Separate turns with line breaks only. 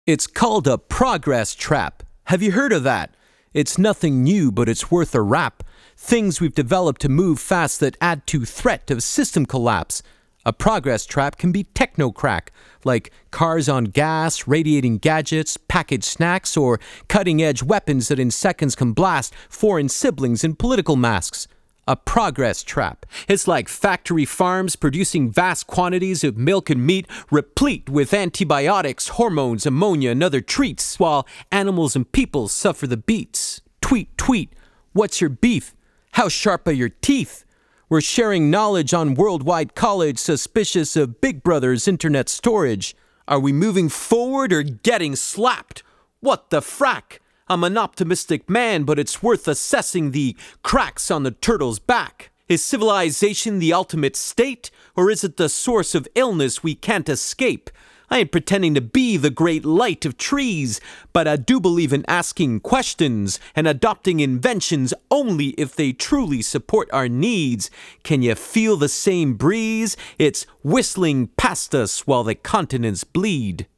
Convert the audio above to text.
It's called a progress trap. Have you heard of that? It's nothing new, but it's worth a rap. Things we've developed to move fast that add to threat of system collapse. A progress trap can be techno-crack, like cars on gas, radiating gadgets, packaged snacks, or cutting-edge weapons that in seconds can blast foreign siblings in political masks. A progress trap. It's like factory farms producing vast quantities of milk and meat replete with antibiotics, hormones, ammonia, and other treats, while animals and people suffer the beats. Tweet, tweet. What's your beef? How sharp are your teeth? We're sharing knowledge on Worldwide College suspicious of Big Brother's internet storage. Are we moving forward or getting slapped? What the frack? I'm an optimistic man, but it's worth assessing the cracks on the turtle's back. Is civilization the ultimate state, or is it the source of illness we can't escape? I ain't pretending to be the great light of trees, but I do believe in asking questions and adopting inventions only if they truly support our needs. Can you feel the same breeze? It's whistling past us while the continents bleed.